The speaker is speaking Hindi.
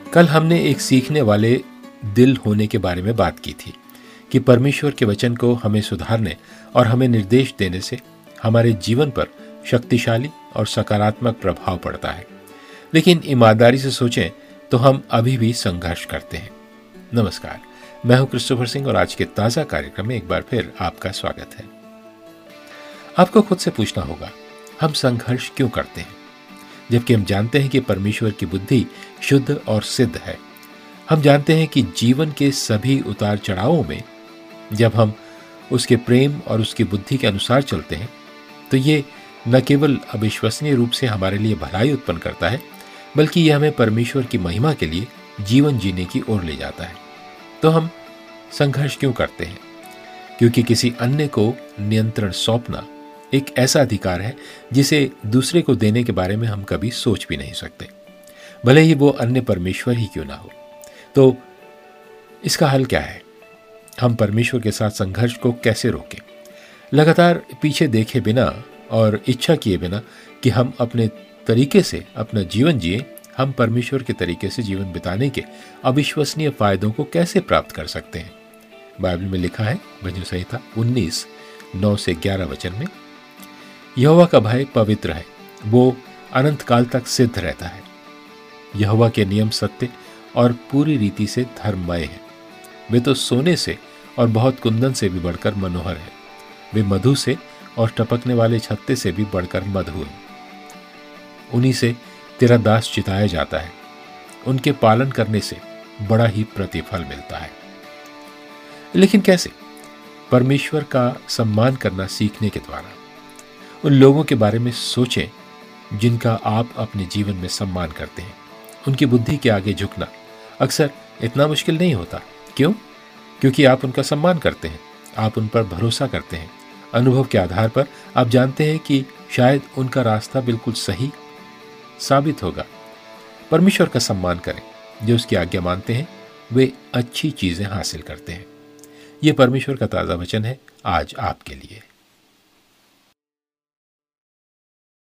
कल हमने एक सीखने वाले दिल होने के बारे में बात की थी कि परमेश्वर के वचन को हमें सुधारने और हमें निर्देश देने से हमारे जीवन पर शक्तिशाली और सकारात्मक प्रभाव पड़ता है। लेकिन ईमानदारी से सोचें तो हम अभी भी संघर्ष करते हैं। नमस्कार, मैं हूं क्रिस्टोफर सिंह और आज के ताज़ा कार्यक्रम में एक बार फिर आपका स्वागत है। आपको खुद से पूछना होगा, हम संघर्ष क्यों करते हैं जबकि हम जानते हैं कि परमेश्वर की बुद्धि शुद्ध और सिद्ध है। हम जानते हैं कि जीवन के सभी उतार चढ़ावों में जब हम उसके प्रेम और उसकी बुद्धि के अनुसार चलते हैं तो ये न केवल अविश्वसनीय रूप से हमारे लिए भलाई उत्पन्न करता है, बल्कि यह हमें परमेश्वर की महिमा के लिए जीवन जीने की ओर ले जाता है। तो हम संघर्ष क्यों करते हैं? क्योंकि किसी अन्य को नियंत्रण सौंपना एक ऐसा अधिकार है जिसे दूसरे को देने के बारे में हम कभी सोच भी नहीं सकते, भले ही वो अन्य परमेश्वर ही क्यों ना हो। तो इसका हल क्या है? हम परमेश्वर के साथ संघर्ष को कैसे रोकें? लगातार पीछे देखे बिना और इच्छा किए बिना कि हम अपने तरीके से अपना जीवन जिए, हम परमेश्वर के तरीके से जीवन बिताने के अविश्वसनीय फायदों को कैसे प्राप्त कर सकते हैं? बाइबल में लिखा है, भजन संहिता 19:9-11 वचन में, यहोवा का भय पवित्र है, वो अनंत काल तक सिद्ध रहता है। यहोवा के नियम सत्य और पूरी रीति से धर्ममय है। वे तो सोने से और बहुत कुंदन से भी बढ़कर मनोहर है। वे मधु से और टपकने वाले छत्ते से भी बढ़कर मधु है। उन्हीं से तेरा दास चिताया जाता है। उनके पालन करने से बड़ा ही प्रतिफल मिलता है। लेकिन कैसे? परमेश्वर का सम्मान करना सीखने के द्वारा। उन लोगों के बारे में सोचें जिनका आप अपने जीवन में सम्मान करते हैं। उनकी बुद्धि के आगे झुकना अक्सर इतना मुश्किल नहीं होता। क्यों? क्योंकि आप उनका सम्मान करते हैं, आप उन पर भरोसा करते हैं। अनुभव के आधार पर आप जानते हैं कि शायद उनका रास्ता बिल्कुल सही साबित होगा। परमेश्वर का सम्मान करें। जो उसकी आज्ञा मानते हैं वे अच्छी चीजें हासिल करते हैं। यह परमेश्वर का ताज़ा वचन है आज आपके लिए।